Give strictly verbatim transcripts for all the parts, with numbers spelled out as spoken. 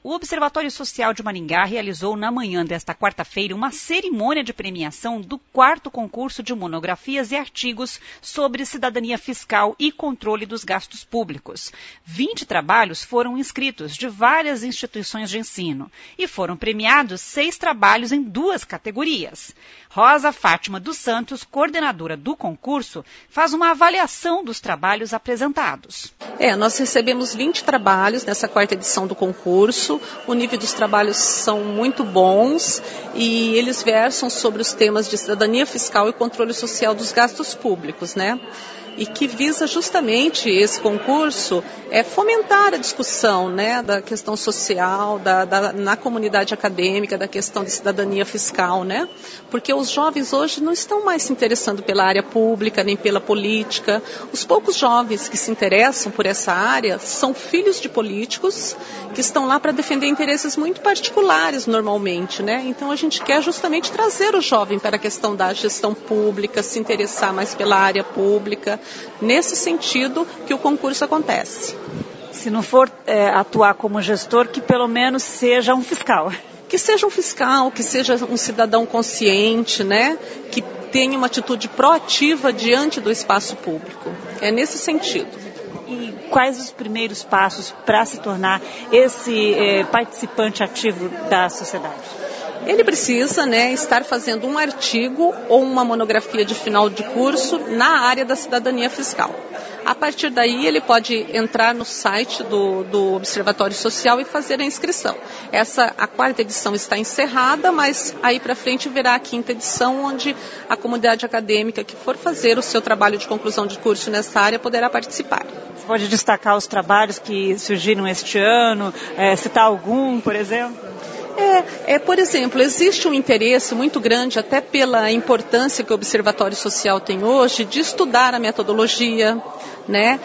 O Observatório Social de Maringá realizou na manhã desta quarta-feira uma cerimônia de premiação do quarto concurso de monografias e artigos sobre cidadania fiscal e controle dos gastos públicos. vinte trabalhos foram inscritos de várias instituições de ensino e foram premiados seis trabalhos em duas categorias. Rosa Fátima dos Santos, coordenadora do concurso, faz uma avaliação dos trabalhos apresentados. É, nós recebemos vinte trabalhos nessa quarta edição do concurso. O nível dos trabalhos são muito bons e eles versam sobre os temas de cidadania fiscal e controle social dos gastos públicos, né? E que visa justamente esse concurso é fomentar a discussão, né, da questão social, da, da, na comunidade acadêmica, da questão de cidadania fiscal, né? Porque os jovens hoje não estão mais se interessando pela área pública, nem pela política. Os poucos jovens que se interessam por essa área são filhos de políticos que estão lá para defender interesses muito particulares normalmente, né? Então a gente quer justamente trazer o jovem para a questão da gestão pública, se interessar mais pela área pública, nesse sentido que o concurso acontece. Se não for é, atuar como gestor, que pelo menos seja um fiscal. Que seja um fiscal, que seja um cidadão consciente, né? Que tenha uma atitude proativa diante do espaço público. É nesse sentido. E quais os primeiros passos para se tornar esse é, participante ativo da sociedade? Ele precisa, né, estar fazendo um artigo ou uma monografia de final de curso na área da cidadania fiscal. A partir daí, ele pode entrar no site do, do Observatório Social e fazer a inscrição. Essa, a quarta edição está encerrada, mas aí para frente virá a quinta edição, onde a comunidade acadêmica que for fazer o seu trabalho de conclusão de curso nessa área poderá participar. Você pode destacar os trabalhos que surgiram este ano, é, citar algum, por exemplo? É, é, por exemplo, existe um interesse muito grande, até pela importância que o Observatório Social tem hoje, de estudar a metodologia, né,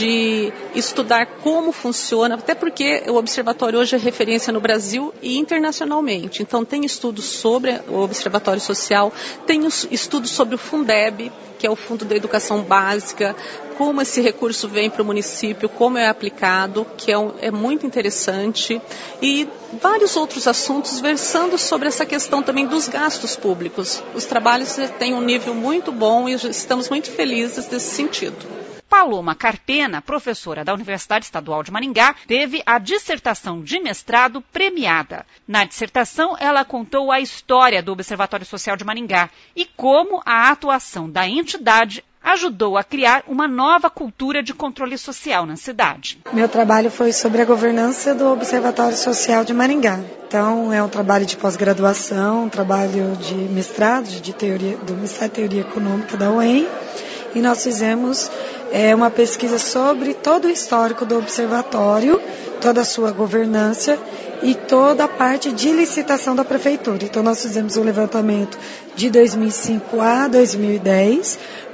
de estudar como funciona, até porque o Observatório hoje é referência no Brasil e internacionalmente. Então, tem estudos sobre o Observatório Social, tem estudos sobre o Fundeb, que é o Fundo da Educação Básica, como esse recurso vem para o município, como é aplicado, que é, um, é muito interessante, e vários outros assuntos versando sobre essa questão também dos gastos públicos. Os trabalhos têm um nível muito bom e estamos muito felizes nesse sentido. Paloma Carpena, professora da Universidade Estadual de Maringá, teve a dissertação de mestrado premiada. Na dissertação, ela contou a história do Observatório Social de Maringá e como a atuação da entidade ajudou a criar uma nova cultura de controle social na cidade. Meu trabalho foi sobre a governança do Observatório Social de Maringá. Então, é um trabalho de pós-graduação, um trabalho de mestrado de teoria, do Ministério de Teoria Econômica da U E M, e nós fizemos é, uma pesquisa sobre todo o histórico do observatório, toda a sua governança e toda a parte de licitação da prefeitura. Então, nós fizemos o levantamento de dois mil e cinco a dois mil e dez,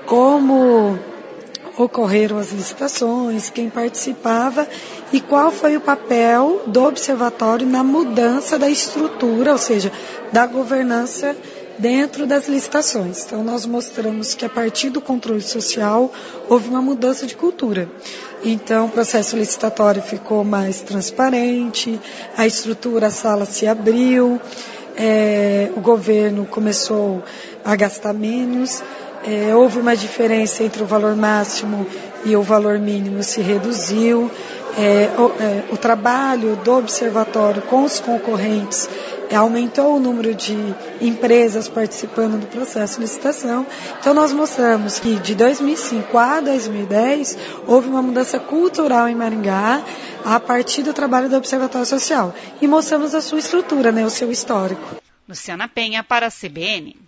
como ocorreram as licitações, quem participava e qual foi o papel do observatório na mudança da estrutura, ou seja, da governança dentro das licitações. Então, nós mostramos que a partir do controle social houve uma mudança de cultura. Então, o processo licitatório ficou mais transparente, a estrutura, a sala se abriu, é, o governo começou a gastar menos, é, houve uma diferença entre o valor máximo e o valor mínimo se reduziu, é, o, é, o trabalho do observatório com os concorrentes aumentou o número de empresas participando do processo de licitação. Então, nós mostramos que de dois mil e cinco a dois mil e dez houve uma mudança cultural em Maringá a partir do trabalho do Observatório Social. E mostramos a sua estrutura, né, o seu histórico. Luciana Penha para a C B N.